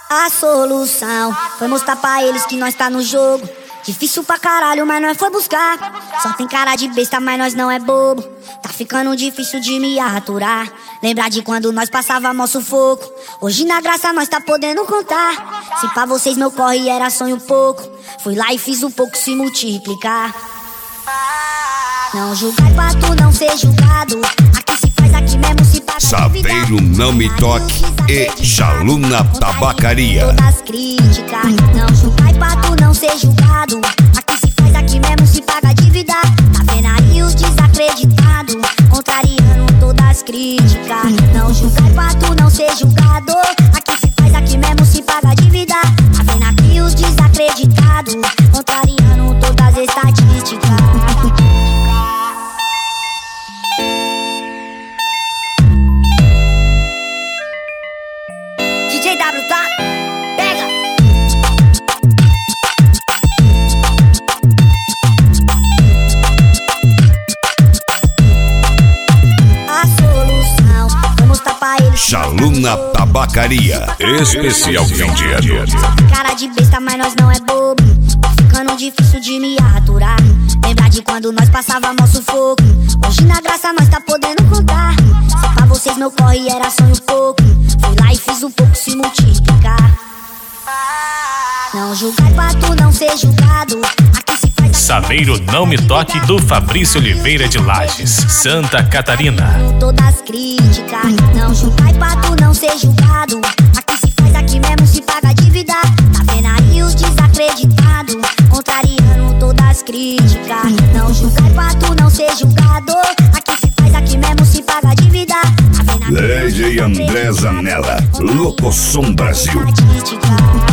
A solução foi mostrar pra eles que nós tá no jogo. Difícil pra caralho, mas nós foi buscar. Só tem cara de besta, mas nós não é bobo. Tá ficando difícil de me aturar. Lembrar de quando nós passava mó sufoco. Hoje na graça nós tá podendo contar. Se pra vocês meu corre era sonho pouco, fui lá e fiz um pouco se multiplicar. Não julgai pra tu não ser julgado. Aqui se faz, aqui mesmo se paga. Saveiro Não Me Toque e Jaluna Tabacaria. Todas as críticas. Não julgai pra tu não ser julgado. Aqui se faz, aqui mesmo se paga dívida. Tá vendo aí os desacreditados, contrariando todas as críticas. Não julgai pra tu não ser julgado. Aqui se faz, aqui mesmo se paga dívida. Tá vendo aqui os desacreditados, contrariando todas as estatísticas. DJ W, tá? Pega! A solução foi mostrar pra eles. Jaluna Tabacaria. Especial fim de ano. Cara de besta, mas nós não é bobo. Tá ficando difícil de me aturar. Lembrar de quando nós passava mó sufoco. Hoje na graça nós tá podendo contar. Se pra vocês meu corre era sonho pouco, fui lá e fiz um pouco se multiplicar. Não julgai pra tu não ser julgado. Aqui se faz. Saveiro Não Me Toque do Fabrício Oliveira de Lages, Santa Catarina. Todas as críticas. Não julgai pra tu não ser julgado. Aqui se faz, aqui mesmo se paga dívida. Tá vendo aí os desacreditados, contrariando todas as críticas. Não julgai pra tu não ser julgado. Aqui se faz, aqui mesmo se paga dívida. Tá vendo aí DJ André Zanella, Locosom Brasil. estatísticas.